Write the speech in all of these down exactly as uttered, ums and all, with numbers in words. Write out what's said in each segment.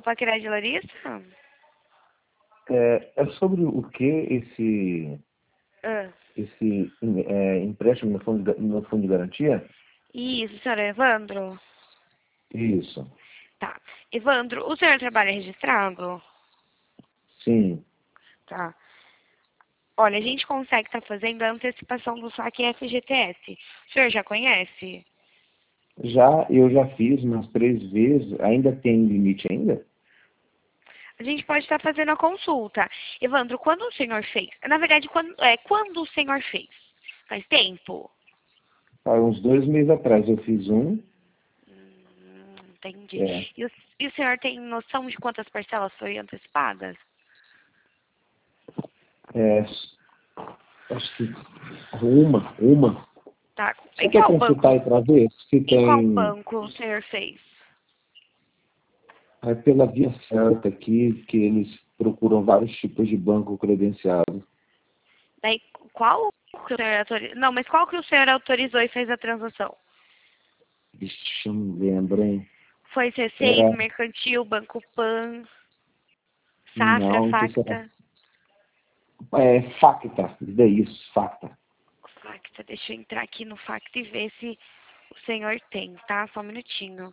paquerar de Larissa? É, é sobre o que esse, Ah. esse é, empréstimo no fundo, de, no fundo de garantia? Isso, senhor Evandro? Isso. Tá. Evandro, o senhor trabalha registrado? Sim. Tá. Olha, a gente consegue estar fazendo a antecipação do saque F G T S. O senhor já conhece? Já, eu já fiz umas três vezes. Ainda tem limite ainda? A gente pode estar fazendo a consulta. Evandro, quando o senhor fez? Na verdade, quando, é, quando o senhor fez? Faz tempo? Há uns dois meses atrás eu fiz um. Hum, entendi. É, E o, e o senhor tem noção de quantas parcelas foram antecipadas? é, acho que uma, uma. Tá. Você Em quer qual consultar banco? aí para ver se Em qual tem banco o senhor fez? é pela via certa aqui, que eles procuram vários tipos de banco credenciado. Daí, qual que o senhor autorizou? Não, mas qual que o senhor autorizou e fez a transação? Ixi, eu não lembro, hein? Foi C seis, Era, Mercantil, Banco Pan, Safra, não, não sei se era, Facta? é Facta, isso daí, isso, Facta. Facta, deixa eu entrar aqui no Facta e ver se o senhor tem, tá? Só um minutinho.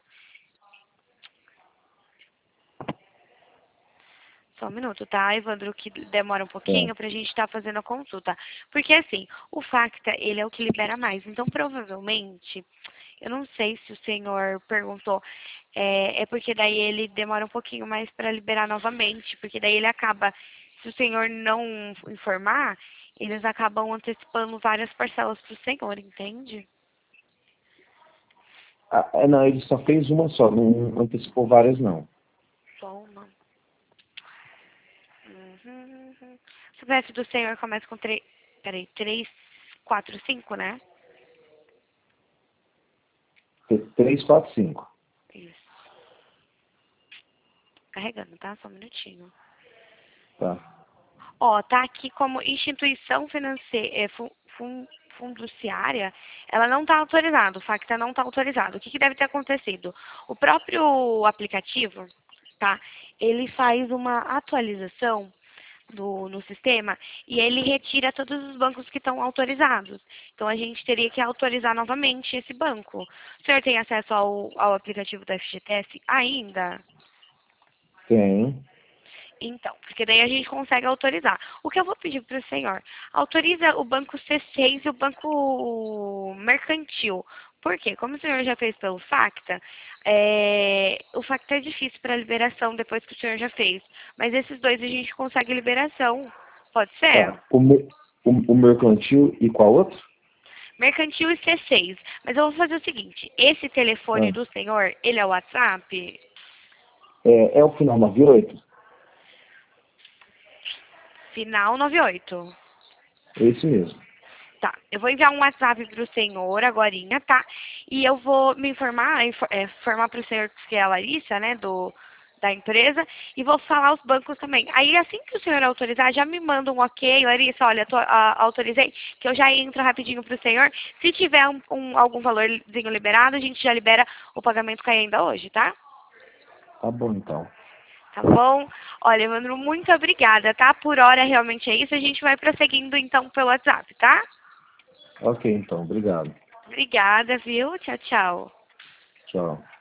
Só um minuto, tá, Evandro, que demora um É. pouquinho pra gente estar fazendo a consulta. Porque, assim, o Facta, ele é o que libera mais. Então, provavelmente, eu não sei se o senhor perguntou, é, é porque daí ele demora um pouquinho mais para liberar novamente. Porque daí ele acaba, se o senhor não informar, eles acabam antecipando várias parcelas pro senhor, entende? Ah, é, não, ele só fez uma só, não antecipou várias, não. Só uma. Uhum. O C P F do senhor começa com três, peraí, três, quatro, cinco, né? Três, quatro, cinco. Isso. Carregando, tá? Só um minutinho. Tá. Ó, tá aqui como instituição financeira, é, fun, fun, fiduciária, ela não está autorizada, o Facta não está autorizado. O que, que deve ter acontecido? O próprio aplicativo, tá? Ele faz uma atualização do, no sistema e ele retira todos os bancos que estão autorizados. Então a gente teria que autorizar novamente esse banco. O senhor tem acesso ao, ao aplicativo do F G T S ainda? Tem. Então, porque daí a gente consegue autorizar. O que eu vou pedir para o senhor? Autoriza o banco C seis e o banco mercantil. Por quê? Como o senhor já fez pelo Facta, é, o Facta é difícil para liberação depois que o senhor já fez. Mas esses dois a gente consegue liberação. Pode ser? Tá. O, mer- o, o mercantil e qual outro? Mercantil e C seis. Mas eu vou fazer o seguinte, esse telefone Ah, do senhor, ele é o WhatsApp? é, é o final nove oito? Final noventa e oito. É esse mesmo. Tá, eu vou enviar um WhatsApp para o senhor agorinha, tá? E eu vou me informar, infor, é, informar para o senhor que é a Larissa, né, do, da empresa, e vou falar os bancos também. Aí, assim que o senhor autorizar, já me manda um ok, Larissa, olha, tô, a, autorizei, que eu já entro rapidinho para o senhor. Se tiver um, um, algum valorzinho liberado, a gente já libera o pagamento cair ainda hoje, tá? Tá bom, então. Tá bom? Olha, Evandro, muito obrigada, tá? Por hora, realmente é isso. A gente vai prosseguindo, então, pelo WhatsApp, tá? Ok, então. Obrigado. Obrigada, viu? Tchau, tchau. Tchau.